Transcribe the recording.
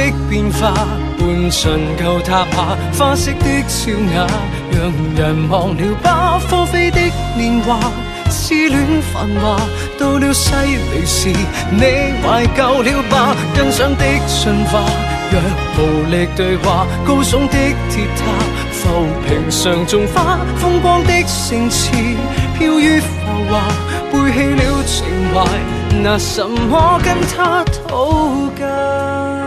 變化，伴盡舊塔下花式的笑雅，讓人忘了吧荒廢的年華。痴戀繁華，到了犀利時，你懷舊了吧？欣賞的進化，若無力對話，高聳的鐵塔，浮萍上種花，風光的城池，飄於浮華，背棄了情懷，拿什麼跟他討價？